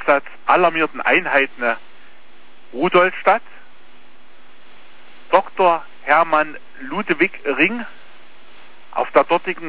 Einsatz alarmierten Einheiten Rudolstadt, Dr. Hermann Ludewig Ring auf der dortigen